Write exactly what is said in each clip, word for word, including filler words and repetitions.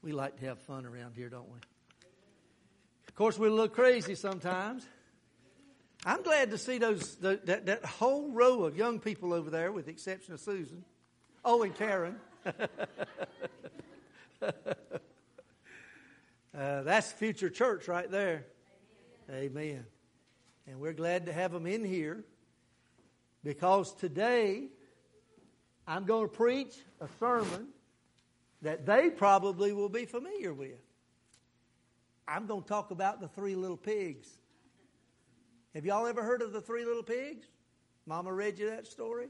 We like to have fun around here, don't we? Of course, we're a little crazy sometimes. I'm glad to see those the, that, that whole row of young people over there, with the exception of Susan. Oh, and Karen. uh, that's future church right there. Amen. Amen. And we're glad to have them in here, because today I'm going to preach a sermon that they probably will be familiar with. I'm going to talk about the three little pigs. Have y'all ever heard of the three little pigs? Mama read you that story?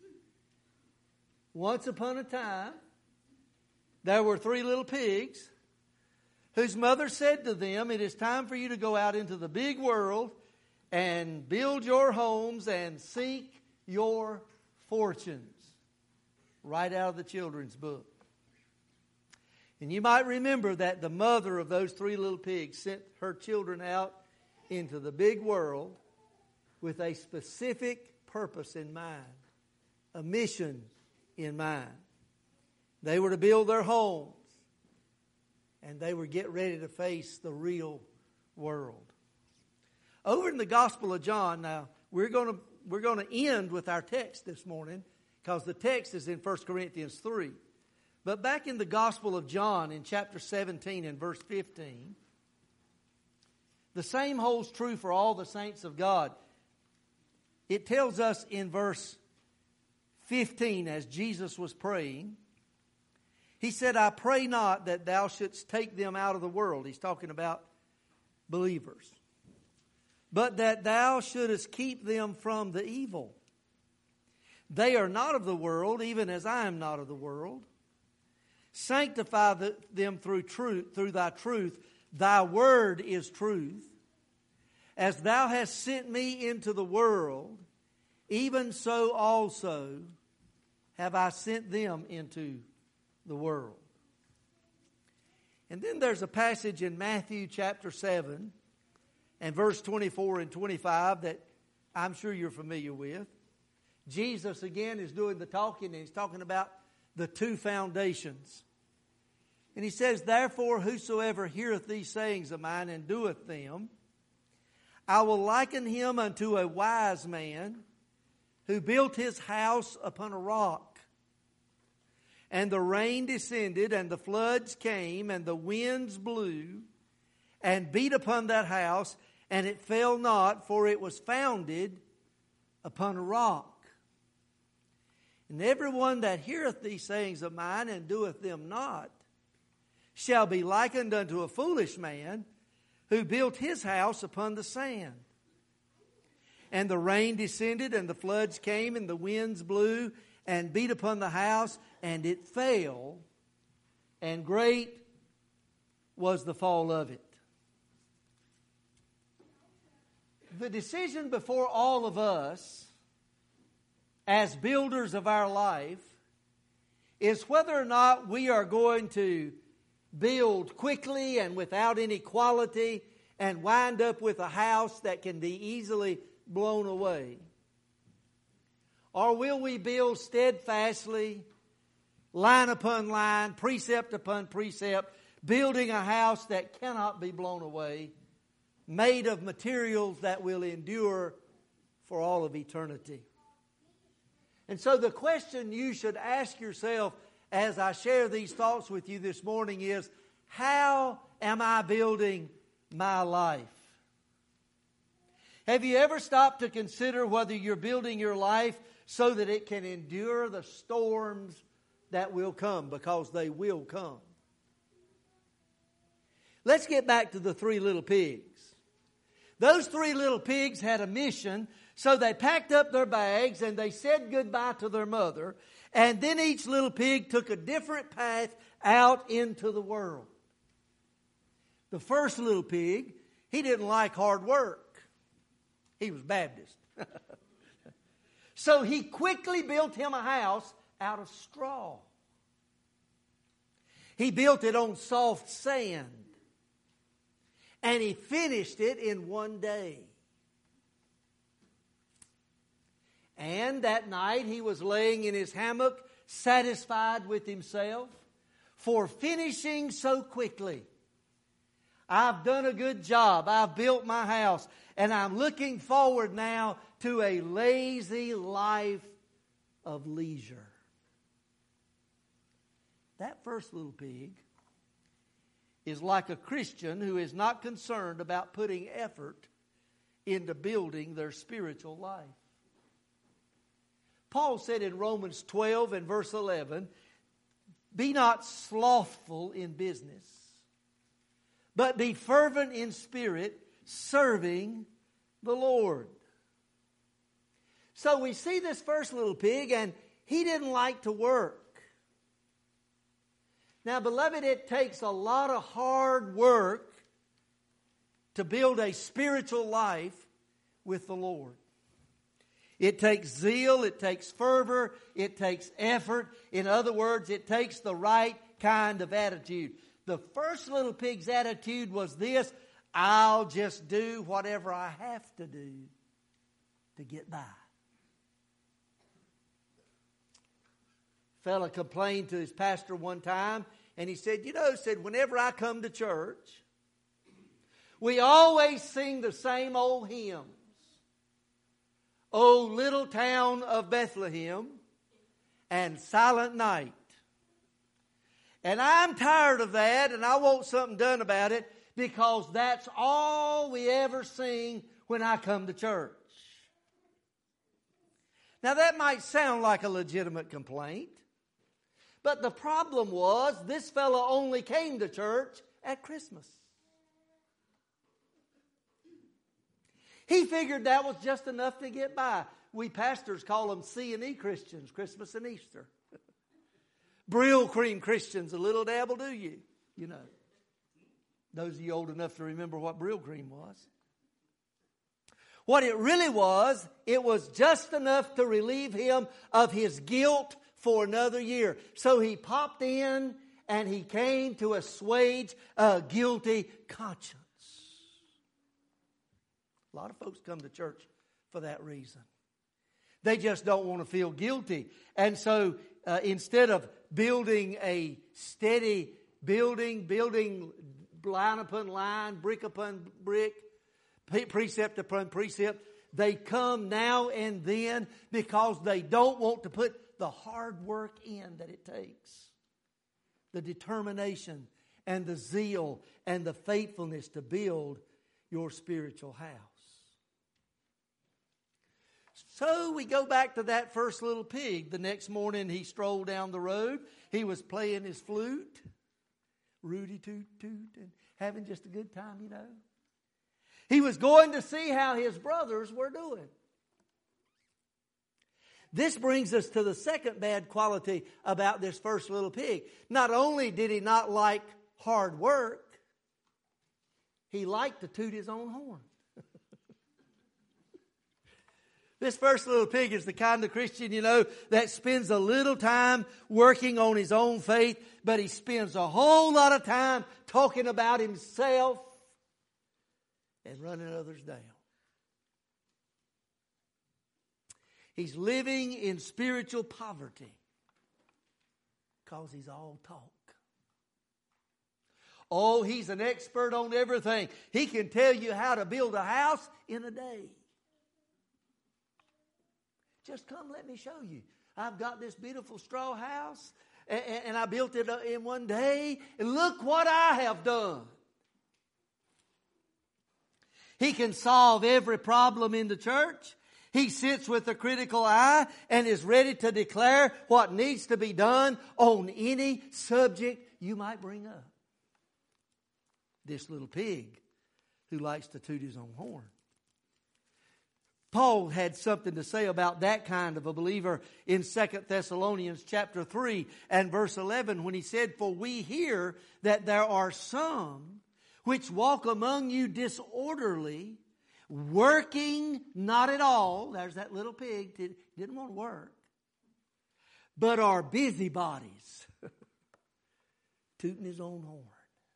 Once upon a time, there were three little pigs whose mother said to them, "It is time for you to go out into the big world and build your homes and seek your fortunes." Right out of the children's book. And you might remember that the mother of those three little pigs sent her children out into the big world with a specific purpose in mind, a mission in mind. They were to build their homes, and they were to get ready to face the real world. Over in the Gospel of John, now we're going to we're going to end with our text this morning, because the text is in First Corinthians three. But back in the Gospel of John in chapter seventeen and verse fifteen, the same holds true for all the saints of God. It tells us in verse fifteen, as Jesus was praying, He said, "I pray not that thou shouldst take them out of the world." He's talking about believers. "But that thou shouldest keep them from the evil. They are not of the world, even as I am not of the world. Sanctify the, them through truth, through thy truth. Thy word is truth. As thou hast sent me into the world, even so also have I sent them into the world." And then there's a passage in Matthew chapter seven and verse twenty-four and twenty-five that I'm sure you're familiar with. Jesus again is doing the talking, and He's talking about the two foundations. And He says, "Therefore whosoever heareth these sayings of mine and doeth them, I will liken him unto a wise man who built his house upon a rock. And the rain descended, and the floods came, and the winds blew, and beat upon that house, and it fell not, for it was founded upon a rock. And everyone that heareth these sayings of mine and doeth them not shall be likened unto a foolish man who built his house upon the sand. And the rain descended, and the floods came, and the winds blew, and beat upon the house, and it fell, and great was the fall of it." The decision before all of us, as builders of our life, is whether or not we are going to build quickly and without any quality and wind up with a house that can be easily blown away. Or will we build steadfastly, line upon line, precept upon precept, building a house that cannot be blown away, made of materials that will endure for all of eternity? And so the question you should ask yourself as I share these thoughts with you this morning is, how am I building my life? Have you ever stopped to consider whether you're building your life so that it can endure the storms that will come? Because they will come. Let's get back to the three little pigs. Those three little pigs had a mission, so they packed up their bags and they said goodbye to their mother. And then each little pig took a different path out into the world. The first little pig, he didn't like hard work. He was Baptist. So he quickly built him a house out of straw. He built it on soft sand. And he finished it in one day. And that night he was laying in his hammock, satisfied with himself, for finishing so quickly. I've done a good job. I've built my house. And I'm looking forward now to a lazy life of leisure. That first little pig is like a Christian who is not concerned about putting effort into building their spiritual life. Paul said in Romans twelve and verse eleven, "Be not slothful in business, but be fervent in spirit, serving the Lord." So we see this first little pig, and he didn't like to work. Now, beloved, it takes a lot of hard work to build a spiritual life with the Lord. It takes zeal, it takes fervor, it takes effort. In other words, it takes the right kind of attitude. The first little pig's attitude was this: I'll just do whatever I have to do to get by. Fella complained to his pastor one time, and he said, you know, said, whenever I come to church, we always sing the same old hymns. "O little town of Bethlehem," and "Silent Night." And I'm tired of that, and I want something done about it, because that's all we ever sing when I come to church. Now, that might sound like a legitimate complaint, but the problem was this fellow only came to church at Christmas. He figured that was just enough to get by. We pastors call them C and E Christians, Christmas and Easter. Brill cream Christians, a little dab will do you, you know. Those of you old enough to remember what Brill cream was. What it really was, it was just enough to relieve him of his guilt for another year. So he popped in and he came to assuage a guilty conscience. A lot of folks come to church for that reason. They just don't want to feel guilty. And so uh, instead of building a steady building, building line upon line, brick upon brick, precept upon precept, they come now and then because they don't want to put the hard work in that it takes. The determination and the zeal and the faithfulness to build your spiritual house. So we go back to that first little pig. The next morning he strolled down the road. He was playing his flute, Rudy toot toot, and having just a good time, you know. He was going to see how his brothers were doing. This brings us to the second bad quality about this first little pig. Not only did he not like hard work, he liked to toot his own horn. This first little pig is the kind of Christian, you know, that spends a little time working on his own faith, but he spends a whole lot of time talking about himself and running others down. He's living in spiritual poverty because he's all talk. Oh, he's an expert on everything. He can tell you how to build a house in a day. Just come, let me show you. I've got this beautiful straw house, and, and I built it in one day, and look what I have done. He can solve every problem in the church. He sits with a critical eye and is ready to declare what needs to be done on any subject you might bring up. This little pig who likes to toot his own horn. Paul had something to say about that kind of a believer in Second Thessalonians chapter three and verse eleven when he said, "For we hear that there are some which walk among you disorderly, working not at all." There's that little pig, didn't want to work. "But are busybodies," tooting his own horn.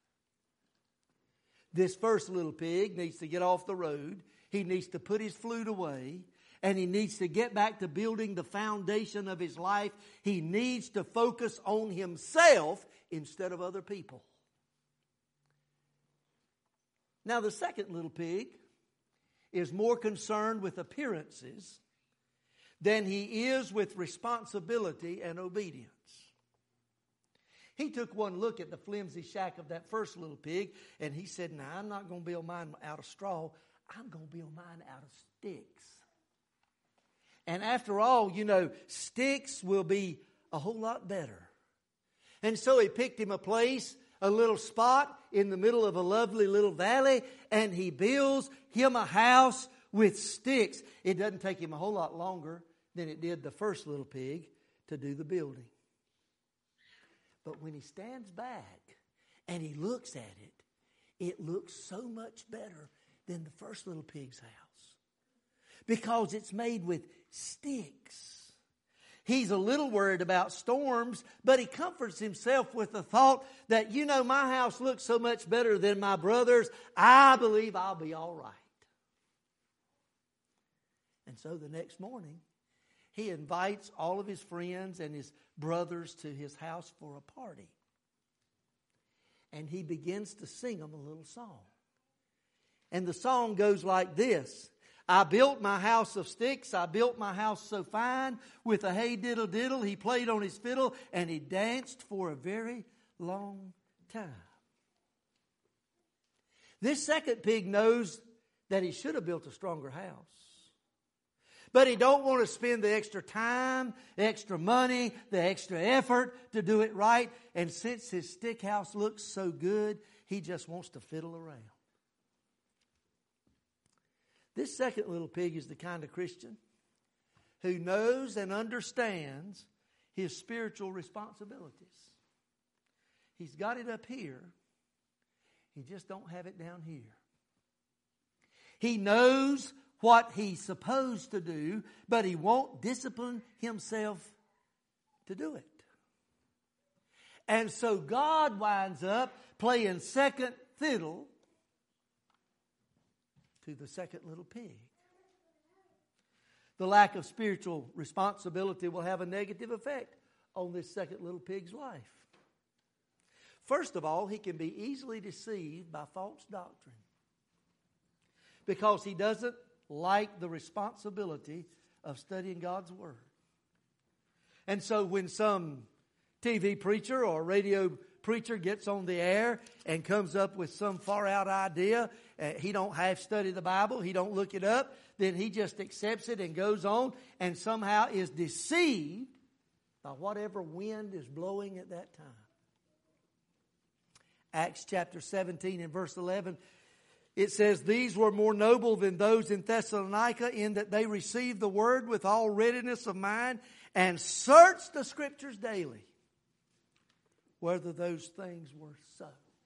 This first little pig needs to get off the road. He needs to put his flute away, and he needs to get back to building the foundation of his life. He needs to focus on himself instead of other people. Now, the second little pig is more concerned with appearances than he is with responsibility and obedience. He took one look at the flimsy shack of that first little pig, and he said, "Now, I'm not going to build mine out of straw. I'm going to build mine out of sticks." And after all, you know, sticks will be a whole lot better. And so he picked him a place, a little spot in the middle of a lovely little valley, and he builds him a house with sticks. It doesn't take him a whole lot longer than it did the first little pig to do the building. But when he stands back and he looks at it, it looks so much better than the first little pig's house. Because it's made with sticks. He's a little worried about storms, but he comforts himself with the thought that, you know, my house looks so much better than my brother's. I believe I'll be all right. And so the next morning, he invites all of his friends and his brothers to his house for a party. And he begins to sing them a little song. And the song goes like this. I built my house of sticks. I built my house so fine. With a hey diddle diddle, he played on his fiddle and he danced for a very long time. This second pig knows that he should have built a stronger house. But he don't want to spend the extra time, the extra money, the extra effort to do it right. And since his stick house looks so good, he just wants to fiddle around. This second little pig is the kind of Christian who knows and understands his spiritual responsibilities. He's got it up here. He just don't have it down here. He knows what he's supposed to do, but he won't discipline himself to do it. And so God winds up playing second fiddle to the second little pig. The lack of spiritual responsibility will have a negative effect on this second little pig's life. First of all, he can be easily deceived by false doctrine because he doesn't like the responsibility of studying God's Word. And so when some T V preacher or radio preacher gets on the air and comes up with some far out idea, uh, he don't half study the Bible, he don't look it up, then he just accepts it and goes on and somehow is deceived by whatever wind is blowing at that time. Acts chapter seventeen and verse eleven, it says, these were more noble than those in Thessalonica in that they received the word with all readiness of mind and searched the Scriptures daily whether those things were so.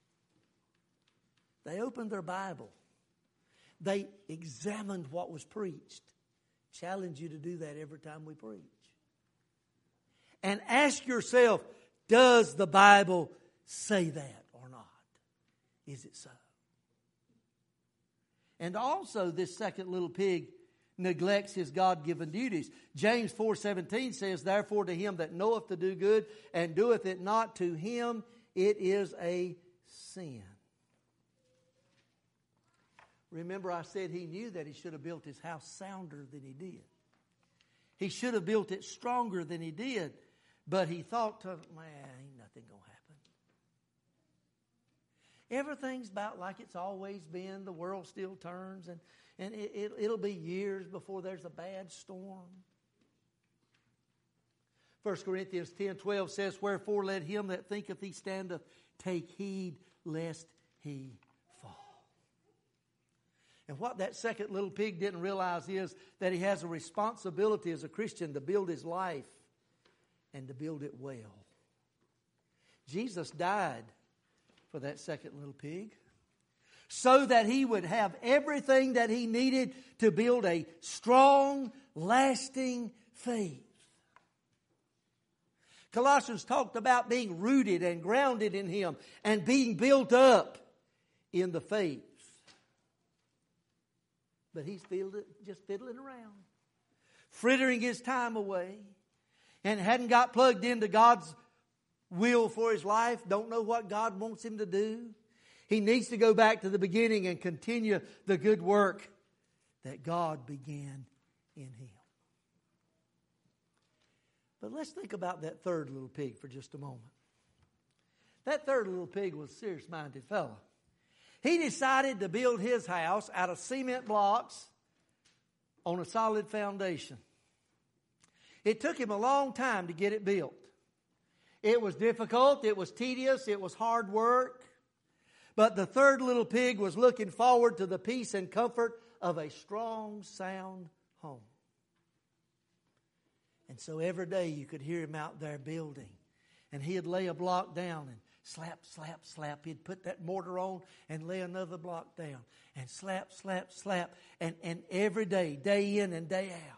They opened their Bible. They examined what was preached. Challenge you to do that every time we preach. And ask yourself, does the Bible say that or not? Is it so? And also this second little pig neglects his God-given duties. James four seventeen says, therefore to him that knoweth to do good and doeth it not, to him it is a sin. Remember I said he knew that he should have built his house sounder than he did. He should have built it stronger than he did. But he thought, to, man, ain't nothing going to happen. Everything's about like it's always been. The world still turns, and, and it, it, it'll be years before there's a bad storm. First Corinthians ten twelve says, wherefore let him that thinketh he standeth take heed lest he fall. And what that second little pig didn't realize is that he has a responsibility as a Christian to build his life and to build it well. Jesus died for that second little pig so that he would have everything that he needed to build a strong, lasting faith. Colossians talked about being rooted and grounded in him and being built up in the faith. But he's fiddling, just fiddling around, frittering his time away, and hadn't got plugged into God's will for his life, don't know what God wants him to do. He needs to go back to the beginning and continue the good work that God began in him. But let's think about that third little pig for just a moment. That third little pig was a serious-minded fellow. He decided to build his house out of cement blocks on a solid foundation. It took him a long time to get it built. It was difficult, it was tedious, it was hard work. But the third little pig was looking forward to the peace and comfort of a strong, sound home. And so every day you could hear him out there building. And he'd lay a block down and slap, slap, slap. He'd put that mortar on and lay another block down. And slap, slap, slap. And, and every day, day in and day out.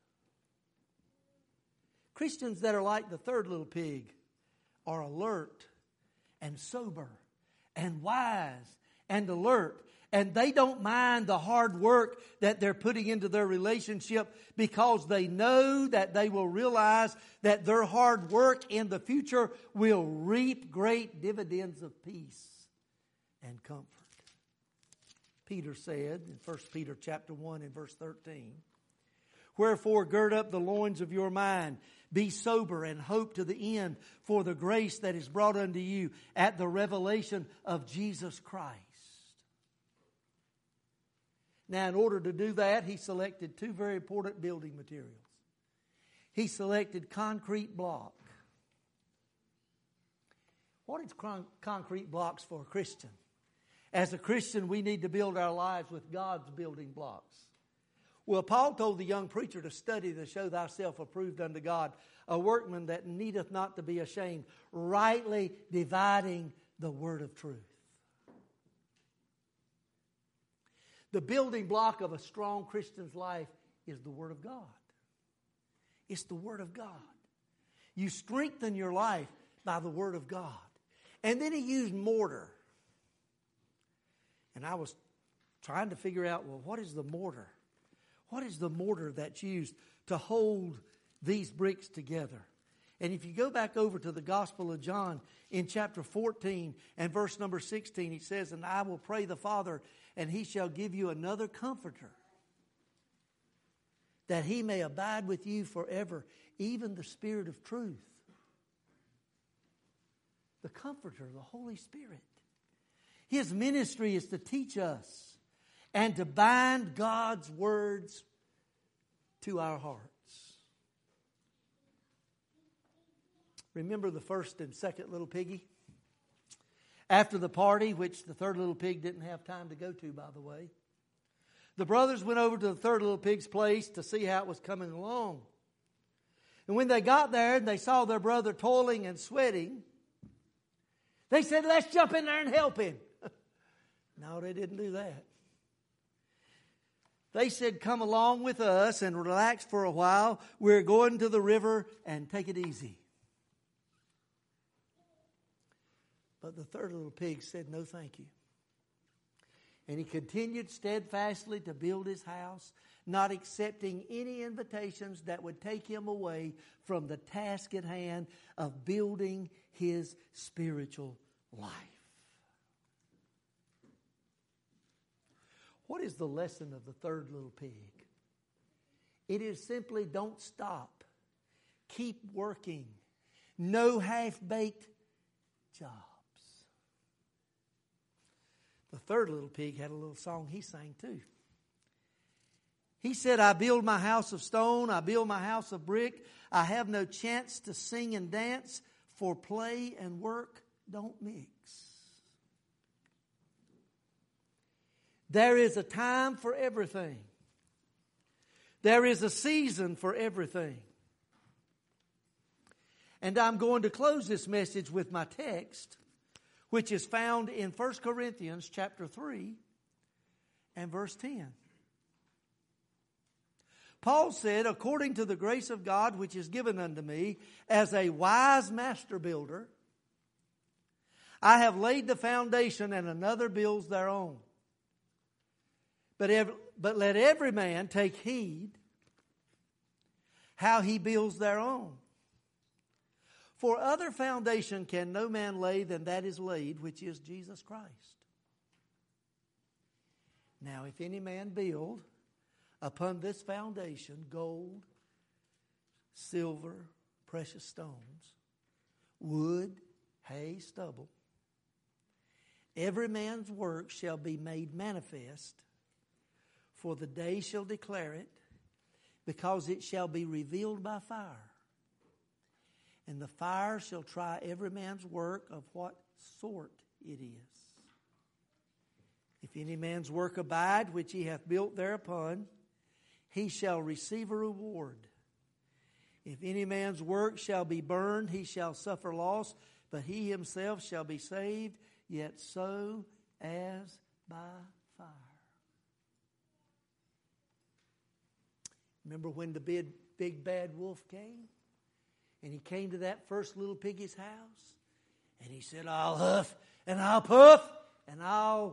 Christians that are like the third little pig are alert and sober and wise and alert. And they don't mind the hard work that they're putting into their relationship because they know that they will realize that their hard work in the future will reap great dividends of peace and comfort. Peter said in First Peter chapter one and verse thirteen, "Wherefore gird up the loins of your mind, be sober and hope to the end for the grace that is brought unto you at the revelation of Jesus Christ." Now, in order to do that, he selected two very important building materials. He selected concrete block. What is con- concrete blocks for a Christian? As a Christian, we need to build our lives with God's building blocks. Well, Paul told the young preacher to study to show thyself approved unto God, a workman that needeth not to be ashamed, rightly dividing the word of truth. The building block of a strong Christian's life is the Word of God. It's the Word of God. You strengthen your life by the Word of God. And then he used mortar. And I was trying to figure out, well, what is the mortar? What is the mortar that's used to hold these bricks together? And if you go back over to the Gospel of John in chapter fourteen and verse number sixteen, it says, "And I will pray the Father, and he shall give you another comforter, that he may abide with you forever, even the Spirit of truth." The Comforter, the Holy Spirit. His ministry is to teach us and to bind God's words to our hearts. Remember the first and second little piggy? After the party, which the third little pig didn't have time to go to, by the way, the brothers went over to the third little pig's place to see how it was coming along. And when they got there and they saw their brother toiling and sweating, they said, "Let's jump in there and help him." No, they didn't do that. They said, "Come along with us and relax for a while. We're going to the river and take it easy." But the third little pig said, "No, thank you." And he continued steadfastly to build his house, not accepting any invitations that would take him away from the task at hand of building his spiritual life. What is the lesson of the third little pig? It is simply don't stop. Keep working. No half-baked jobs. The third little pig had a little song he sang too. He said, "I build my house of stone, I build my house of brick. I have no chance to sing and dance, for play and work don't mix." There is a time for everything. There is a season for everything. And I'm going to close this message with my text, which is found in First Corinthians chapter three and verse ten. Paul said, "According to the grace of God which is given unto me, as a wise master builder, I have laid the foundation, and another builds their own. But, ev- but let every man take heed how he builds their own. For other foundation can no man lay than that is laid, which is Jesus Christ. Now, if any man build upon this foundation gold, silver, precious stones, wood, hay, stubble, every man's work shall be made manifest, for the day shall declare it, because it shall be revealed by fire. And the fire shall try every man's work of what sort it is. If any man's work abide, which he hath built thereupon, he shall receive a reward. If any man's work shall be burned, he shall suffer loss, but he himself shall be saved, yet so as by fire. Remember when the big, big bad wolf came? And he came to that first little piggy's house. And he said, I'll huff and I'll puff and I'll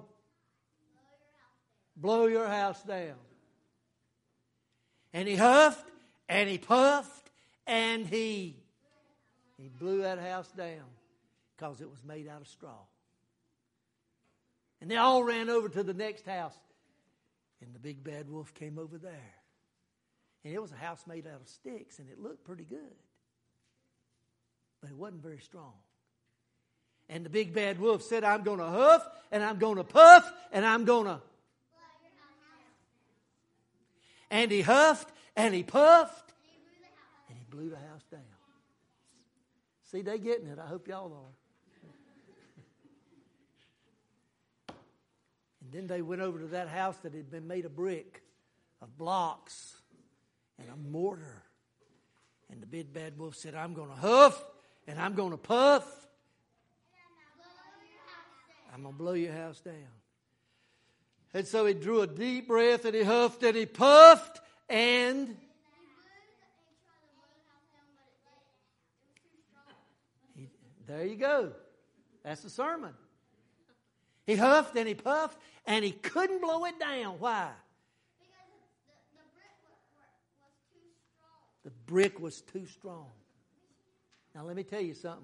blow your house down. And he huffed and he puffed and he, he blew that house down because it was made out of straw. And they all ran over to the next house. And the big bad wolf came over there. And it was a house made out of sticks and it looked pretty good. But it wasn't very strong. And the big bad wolf said, I'm going to huff and I'm going to puff and I'm going to. And he huffed and he puffed and he blew the house down. See, they getting it. I hope y'all are. And then they went over to that house that had been made of brick, of blocks, and a mortar. And the big bad wolf said, I'm going to huff and I'm going to puff. I'm going to blow your house down. And so he drew a deep breath and he huffed and he puffed and he, there you go. That's the sermon. He huffed and he puffed and he couldn't blow it down. Why? The brick was too strong. Now let me tell you something.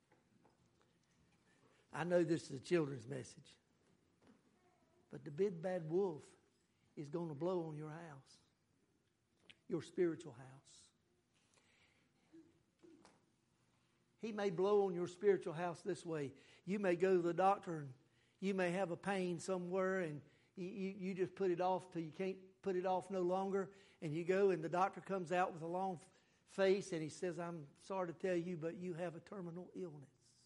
I know this is a children's message. But the big bad wolf is going to blow on your house. Your spiritual house. He may blow on your spiritual house this way. You may go to the doctor and you may have a pain somewhere and you, you, you just put it off till you can't put it off no longer. And you go and the doctor comes out with a long face and he says, I'm sorry to tell you, but you have a terminal illness.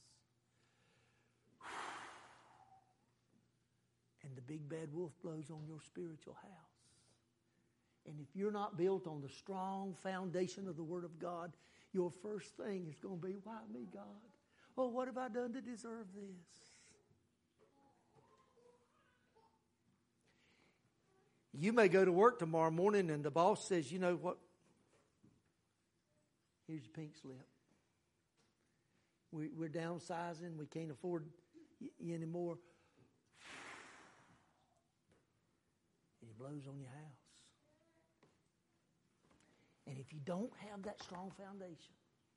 And the big bad wolf blows on your spiritual house. And if you're not built on the strong foundation of the Word of God, your first thing is going to be, why me, God? Oh, what have I done to deserve this? You may go to work tomorrow morning and the boss says, you know what? Here's your pink slip. We, we're downsizing. We can't afford you anymore. And he blows on your house. And if you don't have that strong foundation,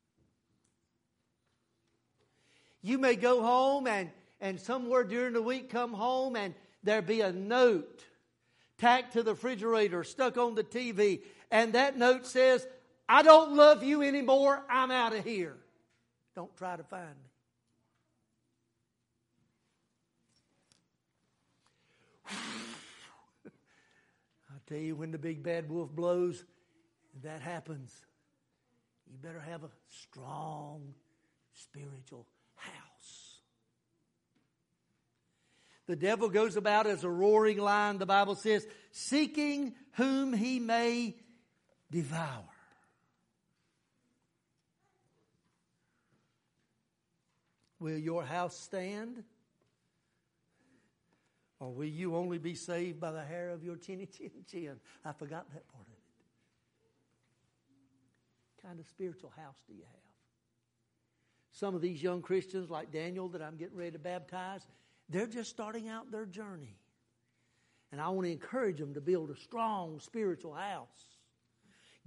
you may go home and, and somewhere during the week come home and there be a note tacked to the refrigerator, stuck on the T V, and that note says, I don't love you anymore, I'm out of here. Don't try to find me. I tell you, when the big bad wolf blows, and that happens, you better have a strong spiritual house. The devil goes about as a roaring lion, the Bible says, seeking whom he may devour. Will your house stand? Or will you only be saved by the hair of your chinny chin chin? I forgot that part of it. What kind of spiritual house do you have? Some of these young Christians like Daniel that I'm getting ready to baptize, they're just starting out their journey. And I want to encourage them to build a strong spiritual house.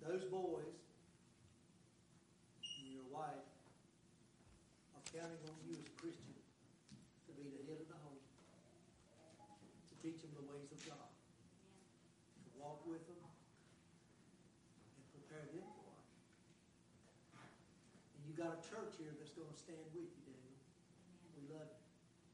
those boys and your wife are counting on you as a Christian to be the head of the home, to teach them the ways of God, to walk with them, and prepare them for life. And you got a church here that's going to stand with you, Daniel. We love you.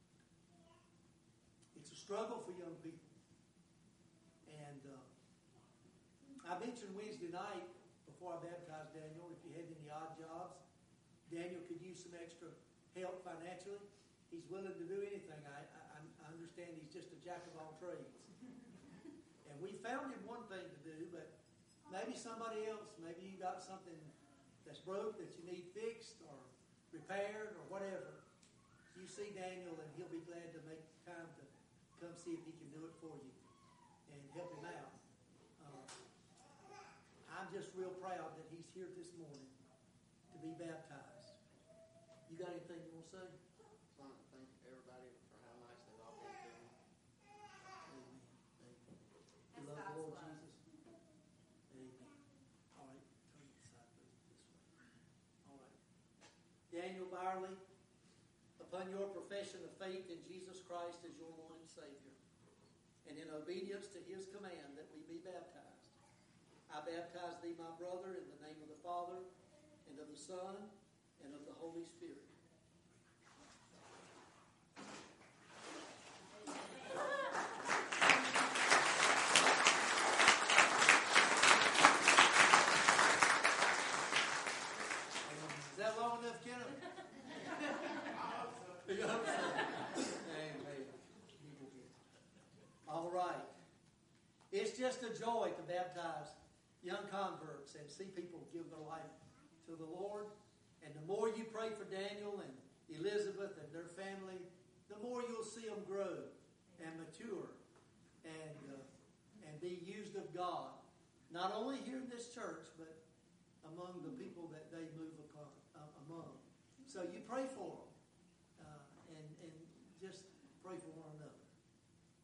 It's a struggle for young people. And uh, I mentioned Wednesday night, before I baptized Daniel, if you had any odd jobs, Daniel could use some extra help financially. He's willing to do anything. I, I, I understand he's just a jack of all trades. And we found him one thing to do, but maybe somebody else, maybe you got something that's broke that you need fixed or repaired or whatever. You see Daniel and he'll be glad to make time to come see if he can do it for you and help him out. Uh, I'm just real proud that he's here this morning to be baptized. You got anything you want to say? I want to thank everybody for how nice they've all been to me. Amen. Amen. You love the Lord Jesus? Amen. All right. Turn this side, please. This way. All right. Daniel Byerly, upon your profession of faith in Jesus Christ as your Lord and Savior, and in obedience to His command that we be baptized, I baptize thee, my brother, in the name of the Father, and of the Son, and of the Holy Spirit. Is that long enough, Kenneth? Amen. All right. It's just a joy to baptize young converts and see people give their life to the Lord. And the more you pray for Daniel and Elizabeth and their family, the more you'll see them grow and mature and uh, and be used of God, not only here in this church, but among the people that they move upon, uh, among. So you pray for them.